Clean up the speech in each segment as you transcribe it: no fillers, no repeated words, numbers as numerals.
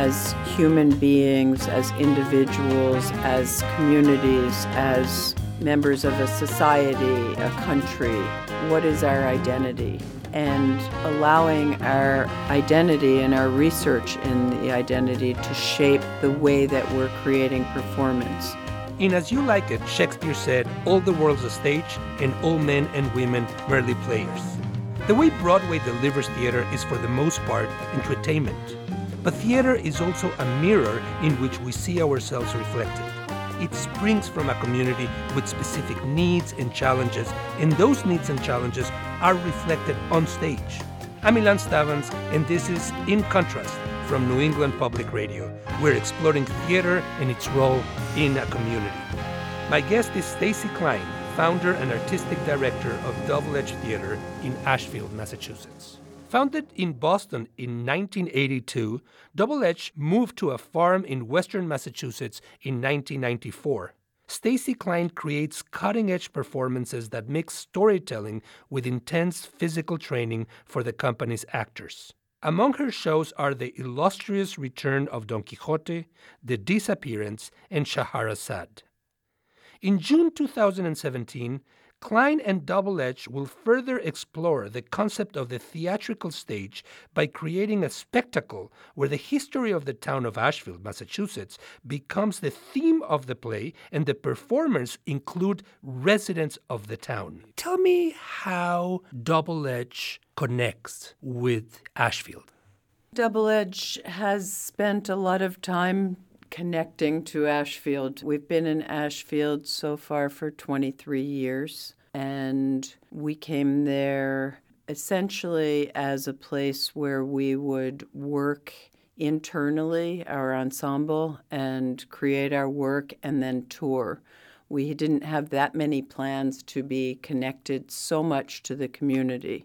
as human beings, as individuals, as communities, as members of a society, a country. What is our identity? And allowing our identity and our research in the identity to shape the way that we're creating performance. In As You Like It, Shakespeare said, "All the world's a stage, and all men and women merely players." The way Broadway delivers theater is for the most part entertainment. But theater is also a mirror in which we see ourselves reflected. It springs from a community with specific needs and challenges, and those needs and challenges are reflected on stage. I'm Ilan Stavans, and this is In Contrast from New England Public Radio. We're exploring theater and its role in a community. My guest is Stacy Klein, founder and artistic director of Double Edge Theater in Ashfield, Massachusetts. Founded in Boston in 1982, Double Edge moved to a farm in western Massachusetts in 1994. Stacy Klein creates cutting-edge performances that mix storytelling with intense physical training for the company's actors. Among her shows are The Illustrious Return of Don Quixote, The Disappearance, and Scheherazade. In June 2017, Klein and Double Edge will further explore the concept of the theatrical stage by creating a spectacle where the history of the town of Ashfield, Massachusetts, becomes the theme of the play and the performers include residents of the town. Tell me how Double Edge connects with Ashfield. Double Edge has spent a lot of time connecting to Ashfield. We've been in Ashfield so far for 23 years, and we came there essentially as a place where we would work internally, our ensemble, and create our work and then tour. We didn't have that many plans to be connected so much to the community.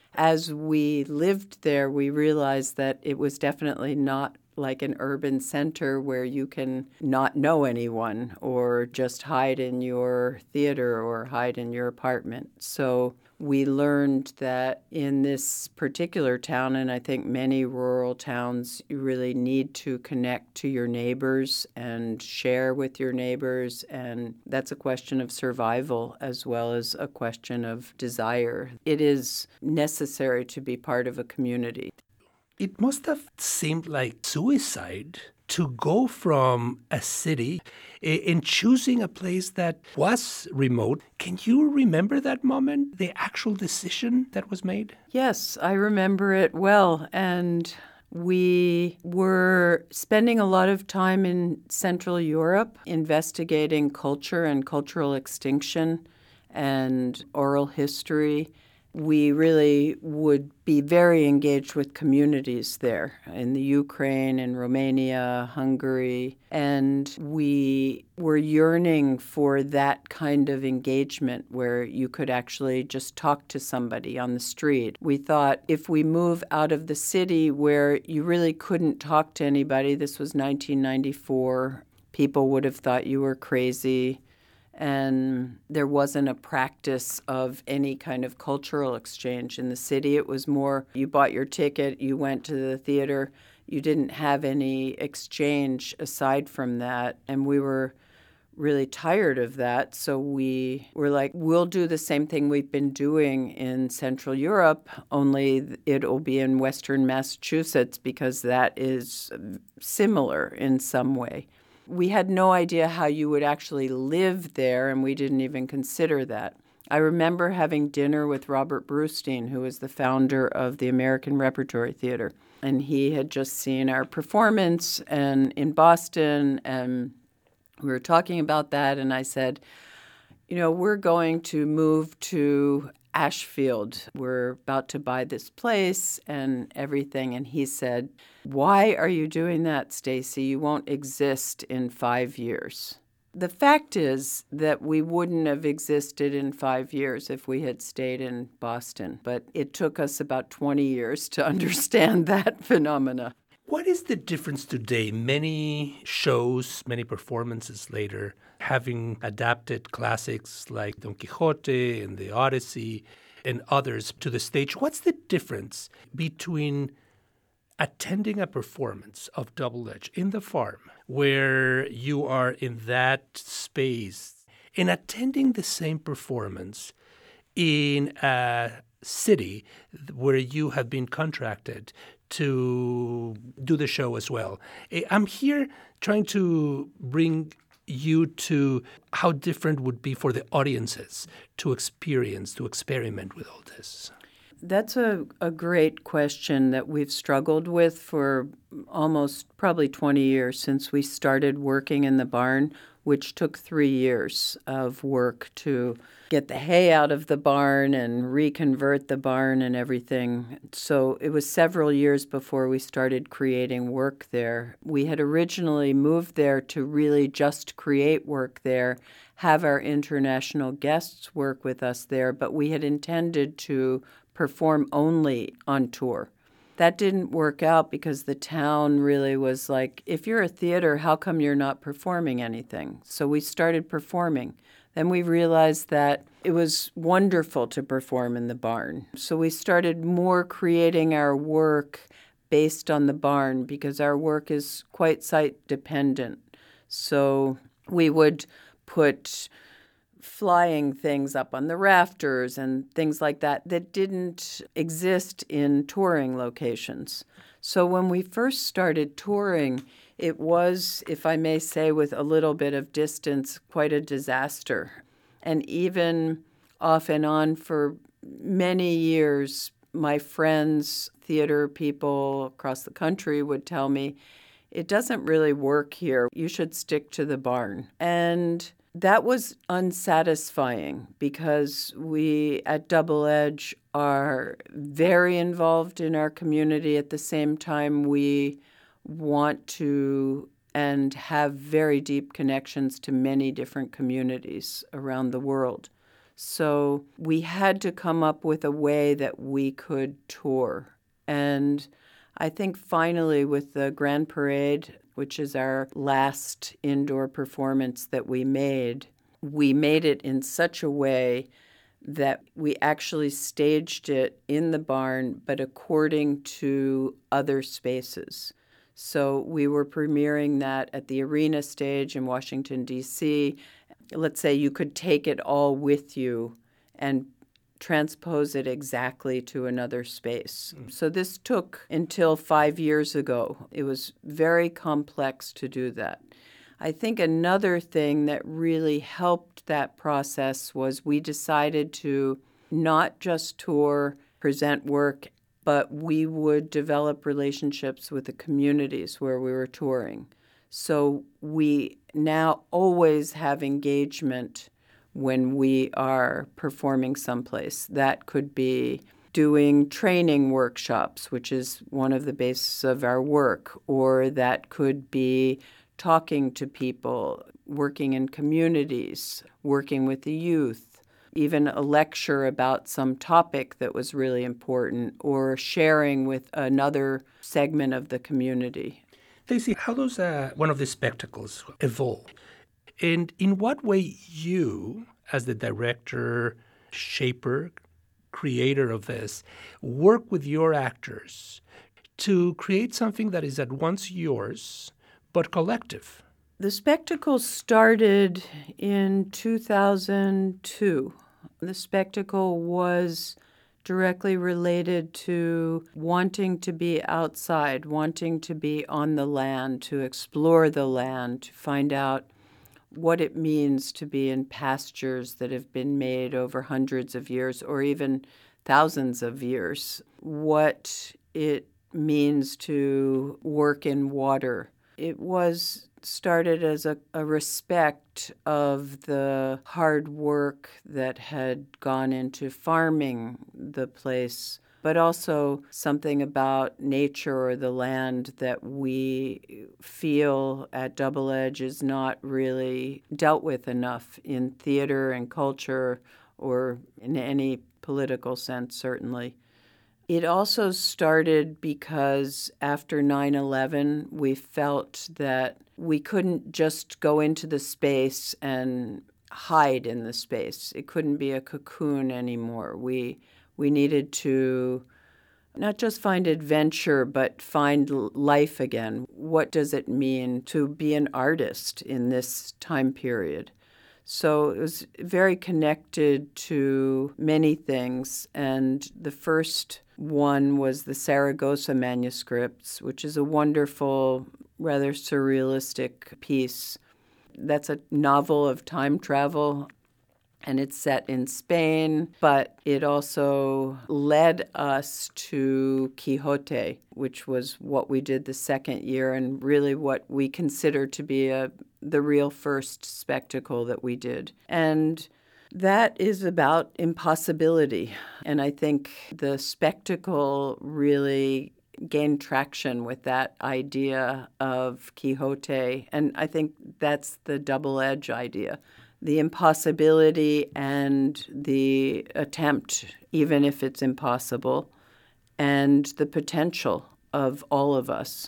As we lived there, we realized that it was definitely not like an urban center where you can not know anyone or just hide in your theater or hide in your apartment. So we learned that in this particular town, and I think many rural towns, you really need to connect to your neighbors and share with your neighbors. And that's a question of survival as well as a question of desire. It is necessary to be part of a community. It must have seemed like suicide to go from a city and choosing a place that was remote. Can you remember that moment, the actual decision that was made? Yes, I remember it well. And we were spending a lot of time in Central Europe investigating culture and cultural extinction and oral history. We really would be very engaged with communities there in the Ukraine and Romania, Hungary, and we were yearning for that kind of engagement where you could actually just talk to somebody on the street. We thought if we move out of the city where you really couldn't talk to anybody, this was 1994, people would have thought you were crazy. And there wasn't a practice of any kind of cultural exchange in the city. It was more you bought your ticket, you went to the theater, you didn't have any exchange aside from that. And we were really tired of that. So we were like, we'll do the same thing we've been doing in Central Europe, only it'll be in Western Massachusetts because that is similar in some way. We had no idea how you would actually live there, and we didn't even consider that. I remember having dinner with Robert Brustein, who is the founder of the American Repertory Theater, and he had just seen our performance in Boston, and we were talking about that, and I said, we're going to move to Ashfield. We're about to buy this place and everything. And he said, "Why are you doing that, Stacy? You won't exist in 5 years." The fact is that we wouldn't have existed in 5 years if we had stayed in Boston. But it took us about 20 years to understand that phenomena. What is the difference today? Many shows, many performances later, having adapted classics like Don Quixote and the Odyssey and others to the stage. What's the difference between attending a performance of Double Edge in the farm, where you are in that space, and attending the same performance in a city where you have been contracted to do the show as well. I'm here trying to bring you to how different would be for the audiences to experience, to experiment with all this. That's a great question that we've struggled with for almost probably 20 years since we started working in the barn, which took 3 years of work to get the hay out of the barn and reconvert the barn and everything. So it was several years before we started creating work there. We had originally moved there to really just create work there, have our international guests work with us there, but we had intended to perform only on tour. That didn't work out because the town really was like, if you're a theater, how come you're not performing anything? So we started performing. Then we realized that it was wonderful to perform in the barn. So we started more creating our work based on the barn because our work is quite site dependent. So we would put flying things up on the rafters and things like that didn't exist in touring locations. So when we first started touring, it was, if I may say, with a little bit of distance, quite a disaster. And even off and on for many years, my friends, theater people across the country would tell me, it doesn't really work here. You should stick to the barn. And that was unsatisfying because we at Double Edge are very involved in our community. At the same time, we want to and have very deep connections to many different communities around the world. So we had to come up with a way that we could tour. And I think finally with the Grand Parade, which is our last indoor performance that we made it in such a way that we actually staged it in the barn, but according to other spaces. So we were premiering that at the Arena stage in Washington, D.C. Let's say you could take it all with you and transpose it exactly to another space. So this took until 5 years ago. It was very complex to do that. I think another thing that really helped that process was we decided to not just tour, present work, but we would develop relationships with the communities where we were touring. So we now always have engagement when we are performing someplace. That could be doing training workshops, which is one of the bases of our work, or that could be talking to people, working in communities, working with the youth, even a lecture about some topic that was really important, or sharing with another segment of the community. Daisy, how does one of these spectacles evolve? And in what way you, as the director, shaper, creator of this, work with your actors to create something that is at once yours but collective? The spectacle started in 2002. The spectacle was directly related to wanting to be outside, wanting to be on the land, to explore the land, to find out what it means to be in pastures that have been made over hundreds of years or even thousands of years, what it means to work in water. It was started as a respect of the hard work that had gone into farming the place, but also something about nature or the land that we feel at Double Edge is not really dealt with enough in theater and culture or in any political sense, certainly. It also started because after 9/11, we felt that we couldn't just go into the space and hide in the space. It couldn't be a cocoon anymore. We needed to not just find adventure, but find life again. What does it mean to be an artist in this time period? So it was very connected to many things. And the first one was the Saragossa manuscripts, which is a wonderful, rather surrealistic piece. That's a novel of time travel, and it's set in Spain, but it also led us to Quixote, which was what we did the second year and really what we consider to be the real first spectacle that we did. And that is about impossibility. And I think the spectacle really gained traction with that idea of Quixote. And I think that's the double-edged idea. The impossibility and the attempt, even if it's impossible, and the potential of all of us.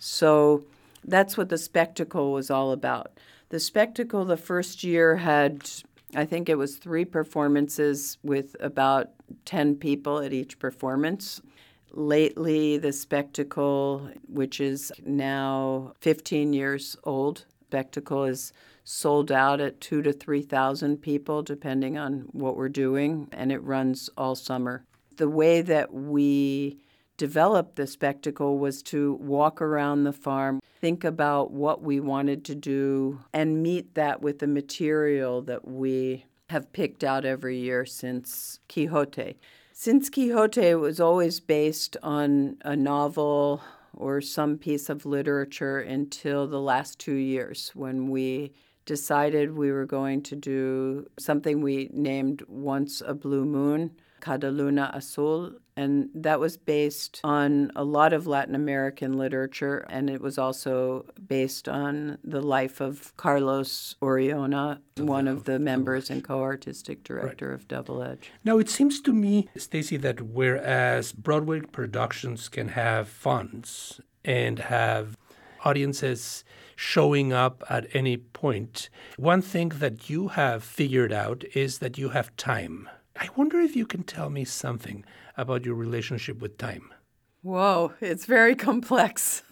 So that's what the spectacle was all about. The spectacle the first year had, I think it was 3 performances with about 10 people at each performance. Lately, the spectacle, which is now 15 years old, spectacle is sold out at 2,000 to 3,000 people, depending on what we're doing, and it runs all summer. The way that we developed the spectacle was to walk around the farm, think about what we wanted to do, and meet that with the material that we have picked out every year since Quixote. Since Quixote, it was always based on a novel or some piece of literature until the last 2 years when we decided we were going to do something we named Once a Blue Moon, Cada Luna Azul, and that was based on a lot of Latin American literature, and it was also based on the life of Carlos Oriona, one of the members and co-artistic director of Double Edge. Now, it seems to me, Stacy, that whereas Broadway productions can have funds and have audiences showing up at any point, one thing that you have figured out is that you have time. I wonder if you can tell me something about your relationship with time. Whoa, it's very complex.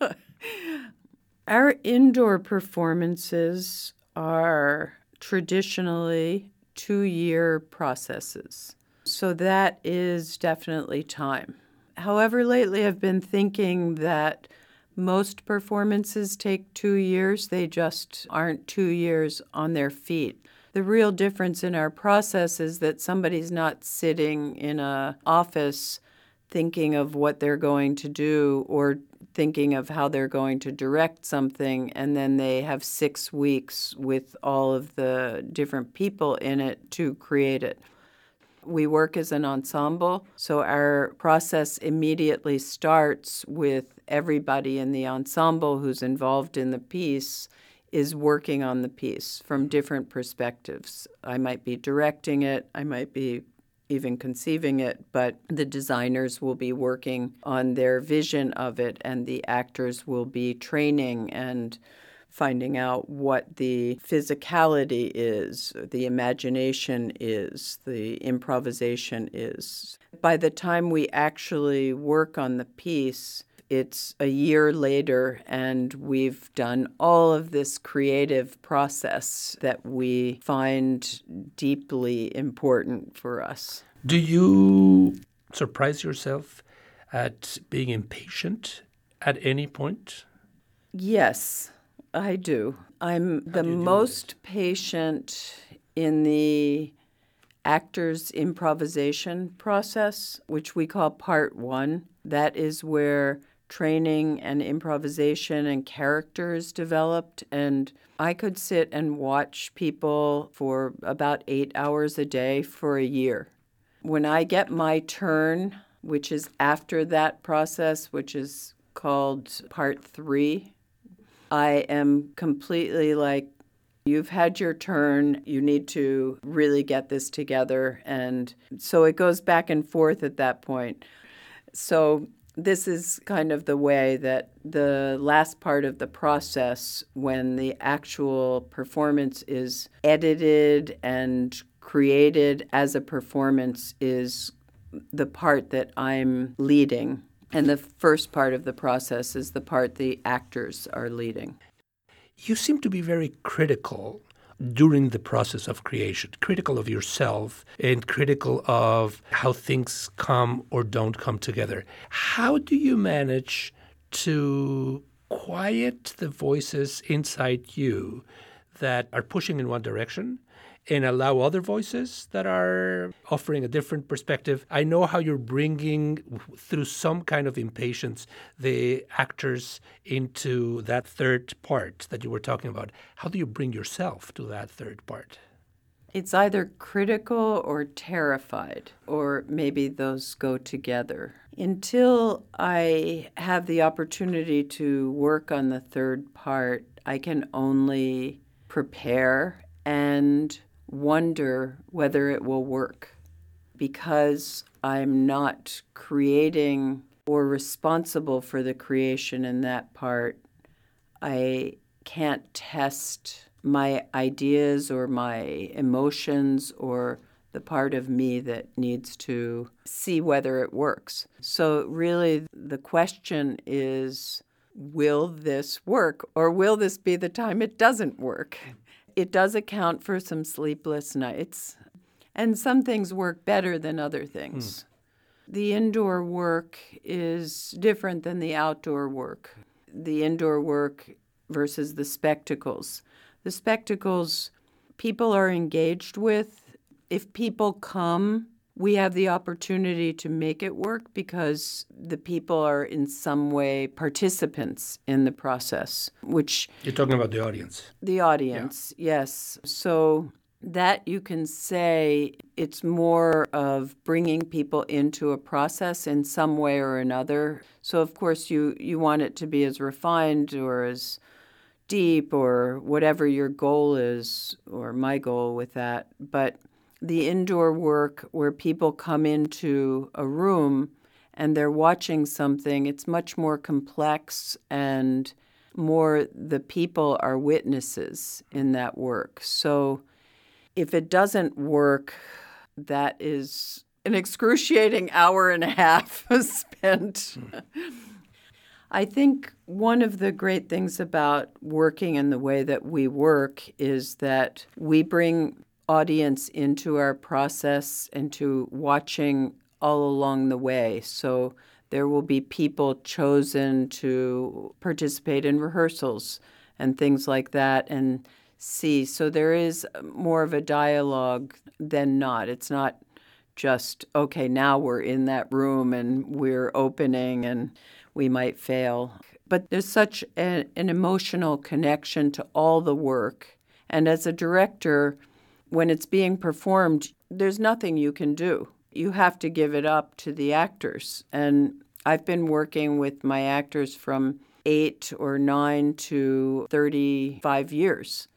Our indoor performances are traditionally 2-year processes. So that is definitely time. However, lately I've been thinking that most performances take 2 years. They just aren't 2 years on their feet. The real difference in our process is that somebody's not sitting in an office thinking of what they're going to do or thinking of how they're going to direct something, and then they have 6 weeks with all of the different people in it to create it. We work as an ensemble, so our process immediately starts with everybody in the ensemble who's involved in the piece is working on the piece from different perspectives. I might be directing it, I might be even conceiving it, but the designers will be working on their vision of it, and the actors will be training and finding out what the physicality is, the imagination is, the improvisation is. By the time we actually work on the piece, it's a year later, and we've done all of this creative process that we find deeply important for us. Do you surprise yourself at being impatient at any point? Yes, I do. I'm the most patient in the actor's improvisation process, which we call part 1. That is where training and improvisation and characters developed, and I could sit and watch people for about 8 hours a day for a year. When I get my turn, which is after that process, which is called part 3, I am completely like, you've had your turn, you need to really get this together. And so it goes back and forth at that point. So this is kind of the way that the last part of the process, when the actual performance is edited and created as a performance, is the part that I'm leading. And the first part of the process is the part the actors are leading. You seem to be very critical during the process of creation, critical of yourself and critical of how things come or don't come together. How do you manage to quiet the voices inside you that are pushing in one direction and allow other voices that are offering a different perspective? I know how you're bringing, through some kind of impatience, the actors into that third part that you were talking about. How do you bring yourself to that third part? It's either critical or terrified, or maybe those go together. Until I have the opportunity to work on the third part, I can only prepare and wonder whether it will work, because I'm not creating or responsible for the creation in that part. I can't test my ideas or my emotions or the part of me that needs to see whether it works. So really the question is, will this work, or will this be the time it doesn't work? It does account for some sleepless nights, and some things work better than other things. The indoor work is different than the outdoor work. The indoor work versus the spectacles. The spectacles people are engaged with. If people come, we have the opportunity to make it work because the people are in some way participants in the process, which... You're talking about the audience. The audience, yes. So that you can say it's more of bringing people into a process in some way or another. So, of course, you want it to be as refined or as deep or whatever your goal is, or my goal with that. But the indoor work where people come into a room and they're watching something, it's much more complex and more the people are witnesses in that work. So if it doesn't work, that is an excruciating hour and a half spent. I think one of the great things about working in the way that we work is that we bring audience into our process, into watching all along the way. So there will be people chosen to participate in rehearsals and things like that and see. So there is more of a dialogue than not. It's not just, okay, now we're in that room and we're opening and we might fail. But there's such an emotional connection to all the work. And as a director, when it's being performed, there's nothing you can do. You have to give it up to the actors. And I've been working with my actors from 8 or 9 to 35 years.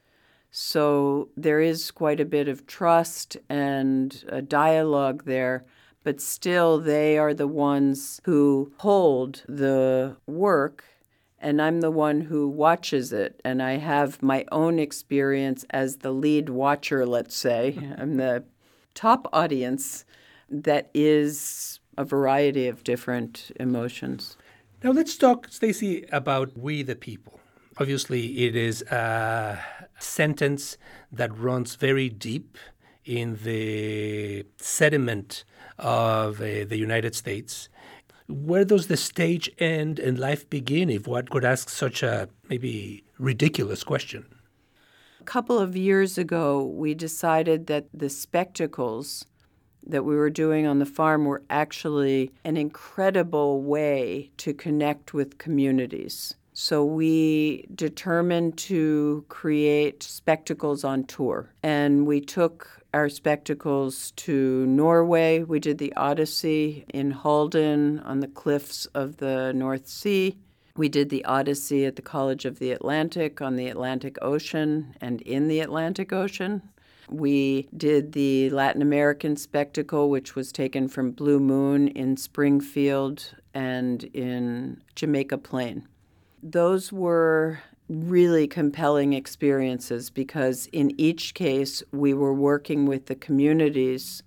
So there is quite a bit of trust and a dialogue there, but still they are the ones who hold the work, and I'm the one who watches it. And I have my own experience as the lead watcher, let's say. I'm the top audience that is a variety of different emotions. Now let's talk, Stacey, about We the People. Obviously, it is a sentence that runs very deep in the sediment of the United States. Where does the stage end and life begin, if one could ask such a maybe ridiculous question? A couple of years ago, we decided that the spectacles that we were doing on the farm were actually an incredible way to connect with communities. So we determined to create spectacles on tour. And we took our spectacles to Norway. We did the Odyssey in Halden on the cliffs of the North Sea. We did the Odyssey at the College of the Atlantic on the Atlantic Ocean and in the Atlantic Ocean. We did the Latin American spectacle, which was taken from Blue Moon in Springfield and in Jamaica Plain. Those were really compelling experiences because in each case we were working with the communities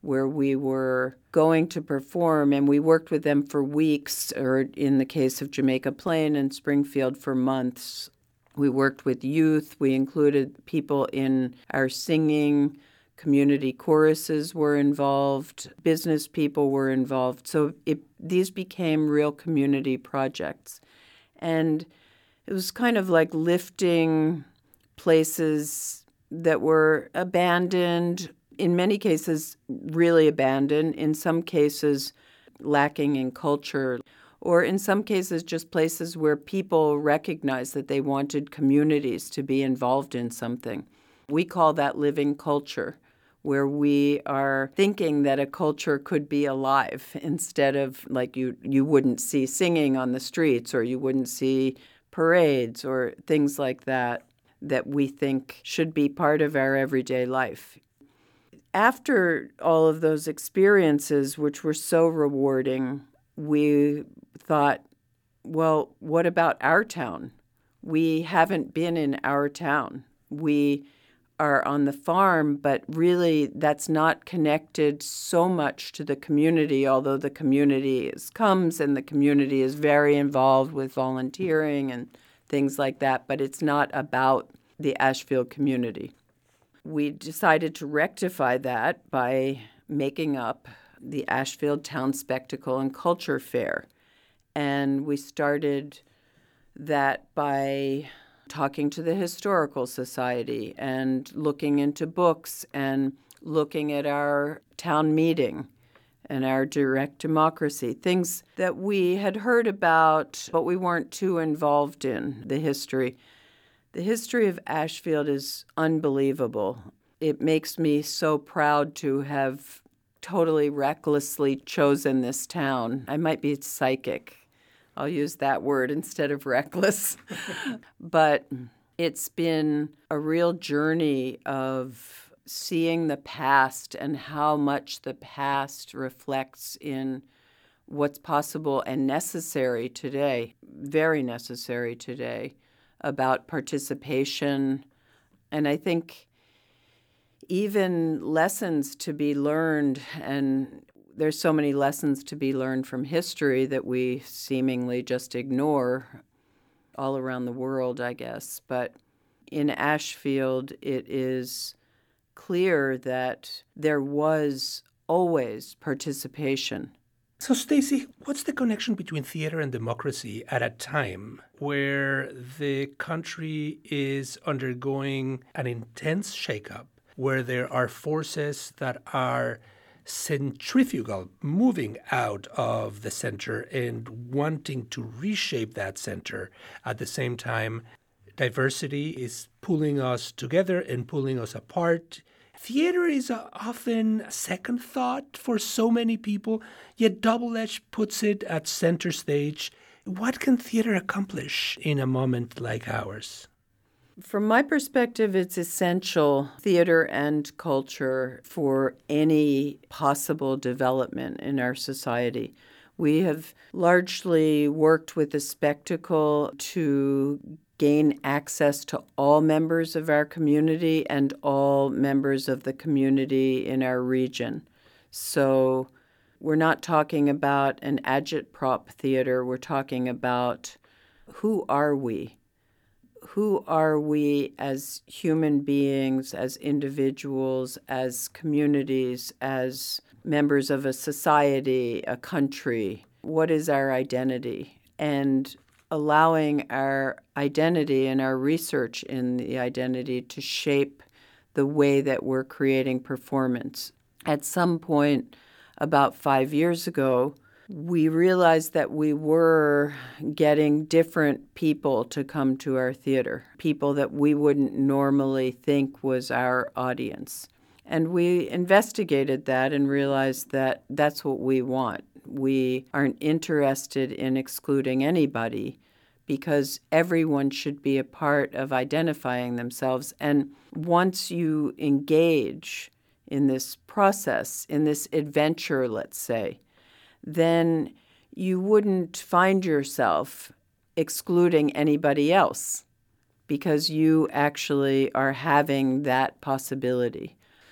where we were going to perform, and we worked with them for weeks, or in the case of Jamaica Plain and Springfield, for months. We worked with youth. We included people in our singing. Community choruses were involved. Business people were involved. So these became real community projects. And it was kind of like lifting places that were abandoned, in many cases really abandoned, in some cases lacking in culture, or in some cases just places where people recognized that they wanted communities to be involved in something. We call that living culture, where we are thinking that a culture could be alive instead of like you wouldn't see singing on the streets, or you wouldn't see parades or things like that we think should be part of our everyday life. After all of those experiences, which were so rewarding, we thought, well, what about our town? We haven't been in our town. We are on the farm, but really that's not connected so much to the community, although the community comes and the community is very involved with volunteering and things like that, but it's not about the Ashfield community. We decided to rectify that by making up the Ashfield Town Spectacle and Culture Fair. And we started that by talking to the Historical Society and looking into books and looking at our town meeting and our direct democracy, things that we had heard about, but we weren't too involved in the history. The history of Ashfield is unbelievable. It makes me so proud to have totally recklessly chosen this town. I might be psychic. I'll use that word instead of reckless. But it's been a real journey of seeing the past and how much the past reflects in what's possible and necessary today, very necessary today, about participation. And I think even lessons to be learned, and there's so many lessons to be learned from history that we seemingly just ignore all around the world, I guess. But in Ashfield, it is clear that there was always participation. So, Stacy, what's the connection between theater and democracy at a time where the country is undergoing an intense shakeup, where there are forces that are centrifugal, moving out of the center and wanting to reshape that center? At the same time, diversity is pulling us together and pulling us apart. Theater is often a second thought for so many people, yet Double Edge puts it at center stage. What can theater accomplish in a moment like ours? From my perspective, it's essential, theater and culture, for any possible development in our society. We have largely worked with the spectacle to gain access to all members of our community and all members of the community in our region. So we're not talking about an agitprop theater. We're talking about who are we? Who are we as human beings, as individuals, as communities, as members of a society, a country? What is our identity? And allowing our identity and our research in the identity to shape the way that we're creating performance. At some point, about 5 years ago, we realized that we were getting different people to come to our theater, people that we wouldn't normally think was our audience. And we investigated that and realized that that's what we want. We aren't interested in excluding anybody because everyone should be a part of identifying themselves. And once you engage in this process, in this adventure, let's say, then you wouldn't find yourself excluding anybody else because you actually are having that possibility.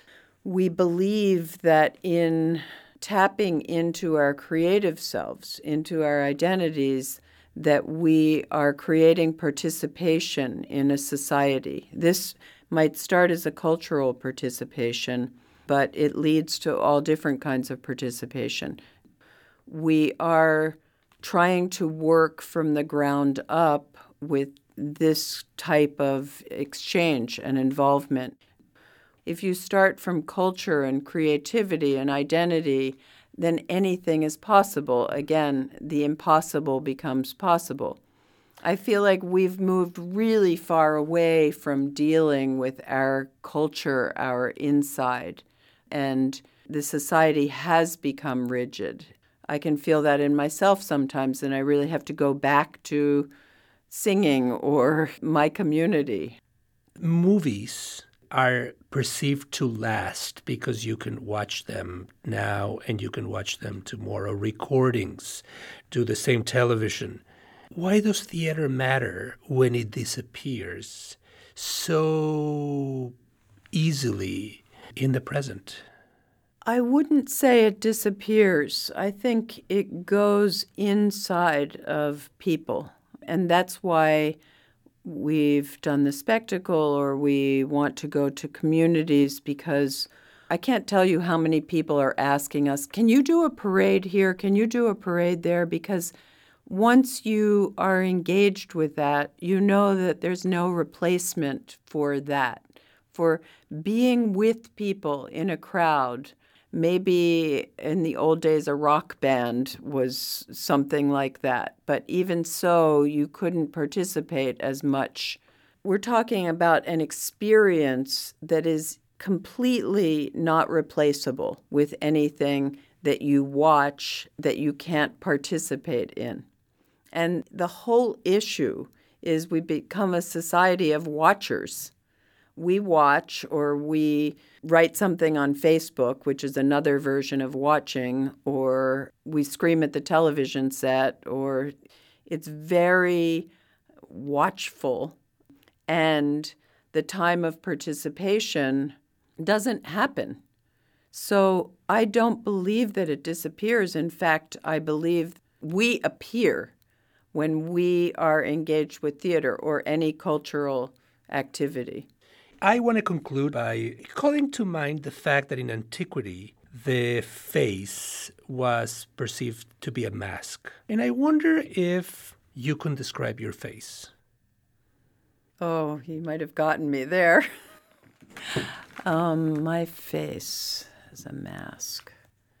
We believe that in tapping into our creative selves, into our identities, that we are creating participation in a society. This might start as a cultural participation, but it leads to all different kinds of participation. We are trying to work from the ground up with this type of exchange and involvement. If you start from culture and creativity and identity, then anything is possible. Again, the impossible becomes possible. I feel like we've moved really far away from dealing with our culture, our inside, and the society has become rigid. I can feel that in myself sometimes, and I really have to go back to singing or my community. Movies are perceived to last because you can watch them now and you can watch them tomorrow. Recordings do the same, television. Why does theater matter when it disappears so easily in the present? I wouldn't say it disappears. I think it goes inside of people. And that's why we've done the spectacle, or we want to go to communities, because I can't tell you how many people are asking us, can you do a parade here? Can you do a parade there? Because once you are engaged with that, you know that there's no replacement for that, for being with people in a crowd. Maybe in the old days, a rock band was something like that. But even so, you couldn't participate as much. We're talking about an experience that is completely not replaceable with anything that you watch that you can't participate in. And the whole issue is we become a society of watchers. We watch, or we write something on Facebook, which is another version of watching, or we scream at the television set, or it's very watchful. And the time of participation doesn't happen. So I don't believe that it disappears. In fact, I believe we appear when we are engaged with theater or any cultural activity. I want to conclude by calling to mind the fact that in antiquity, the face was perceived to be a mask. And I wonder if you can describe your face. Oh, you might have gotten me there. My face is a mask.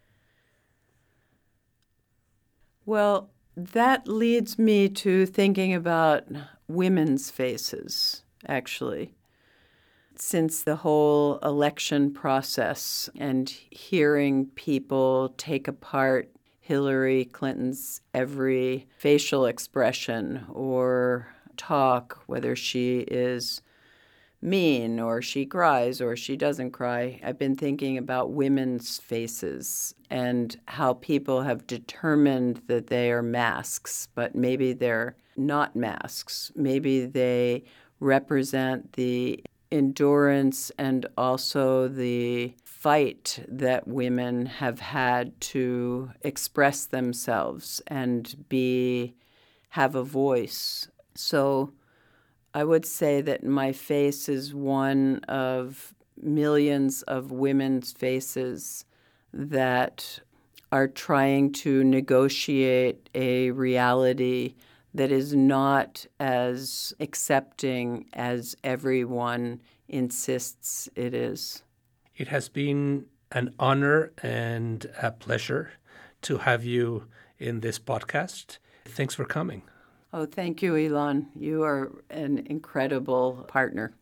Well, that leads me to thinking about women's faces, actually. Since the whole election process and hearing people take apart Hillary Clinton's every facial expression or talk, whether she is mean or she cries or she doesn't cry, I've been thinking about women's faces and how people have determined that they are masks, but maybe they're not masks. Maybe they represent the endurance and also the fight that women have had to express themselves and have a voice. So I would say that my face is one of millions of women's faces that are trying to negotiate a reality that is not as accepting as everyone insists it is. It has been an honor and a pleasure to have you in this podcast. Thanks for coming. Oh, thank you, Elon. You are an incredible partner.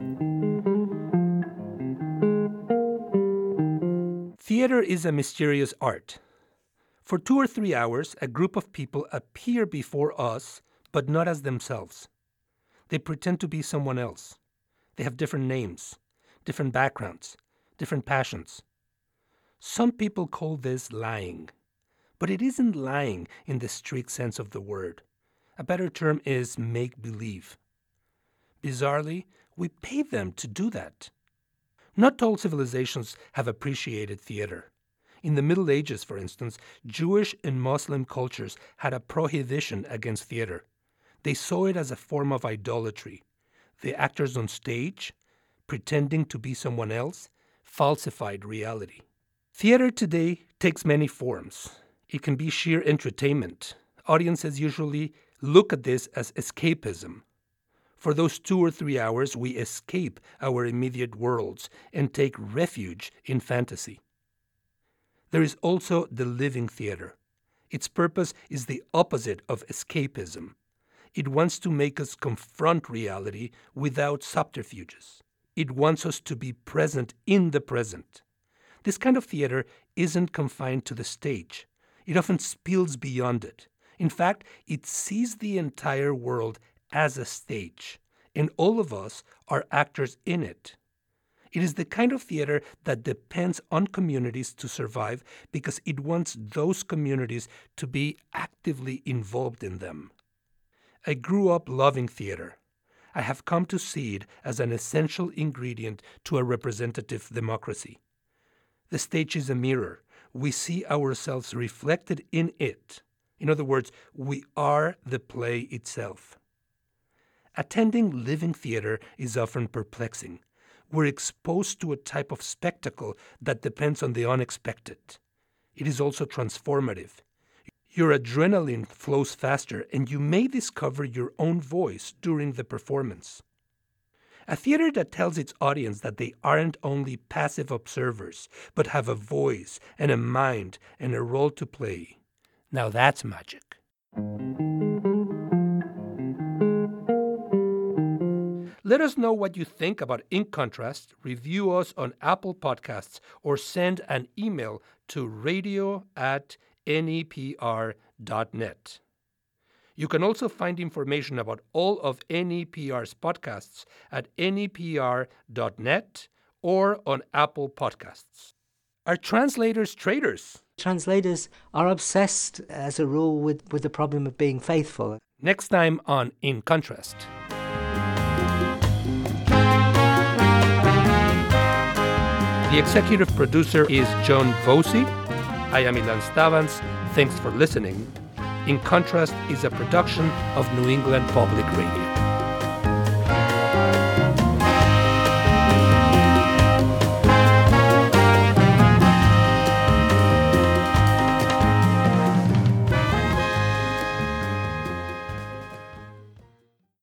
Theater is a mysterious art. For 2 or 3 hours, a group of people appear before us, but not as themselves. They pretend to be someone else. They have different names, different backgrounds, different passions. Some people call this lying, but it isn't lying in the strict sense of the word. A better term is make-believe. Bizarrely, we pay them to do that. Not all civilizations have appreciated theater. In the Middle Ages, for instance, Jewish and Muslim cultures had a prohibition against theater. They saw it as a form of idolatry. The actors on stage, pretending to be someone else, falsified reality. Theater today takes many forms. It can be sheer entertainment. Audiences usually look at this as escapism. For those 2 or 3 hours, we escape our immediate worlds and take refuge in fantasy. There is also the living theater. Its purpose is the opposite of escapism. It wants to make us confront reality without subterfuges. It wants us to be present in the present. This kind of theater isn't confined to the stage. It often spills beyond it. In fact, it sees the entire world as a stage, and all of us are actors in it. It is the kind of theater that depends on communities to survive because it wants those communities to be actively involved in them. I grew up loving theater. I have come to see it as an essential ingredient to a representative democracy. The stage is a mirror. We see ourselves reflected in it. In other words, we are the play itself. Attending living theater is often perplexing. We're exposed to a type of spectacle that depends on the unexpected. It is also transformative. Your adrenaline flows faster, and you may discover your own voice during the performance. A theater that tells its audience that they aren't only passive observers, but have a voice and a mind and a role to play. Now that's magic. Let us know what you think about In Contrast, review us on Apple Podcasts, or send an email to radio@nepr.net. You can also find information about all of NEPR's podcasts at nepr.net or on Apple Podcasts. Are translators traitors? Translators are obsessed, as a rule, with the problem of being faithful. Next time on In Contrast. The executive producer is John Voci. I am Ilan Stavans. Thanks for listening. In Contrast is a production of New England Public Radio.